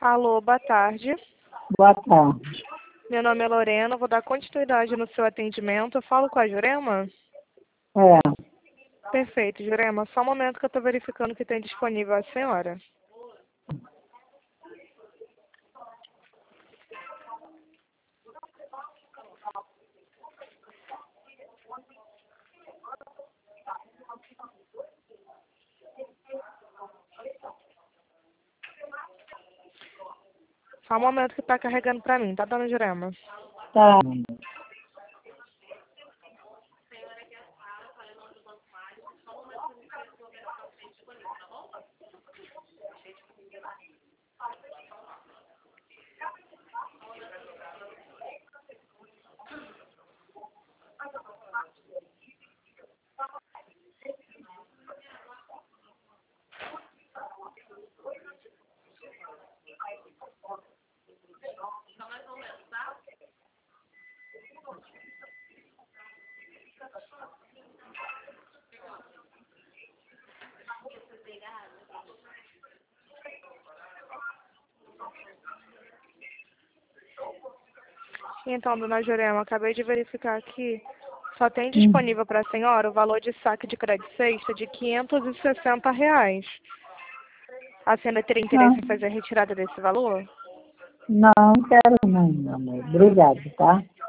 Alô, boa tarde. Boa tarde. Meu nome é Lorena, vou dar continuidade no seu atendimento. Eu falo com a Jurema? É, Perfeito, Jurema. Só um momento que eu estou verificando o que tem disponível a senhora. Só um momento que está carregando para mim, tá, dona Jurema? tá. Então, dona Jurema, acabei de verificar aqui. Só tem disponível para a senhora o valor de saque de crédito sexta de R$ 560. A senhora teria interesse em fazer a retirada desse valor? Não, quero não, meu amor. Obrigado, tá?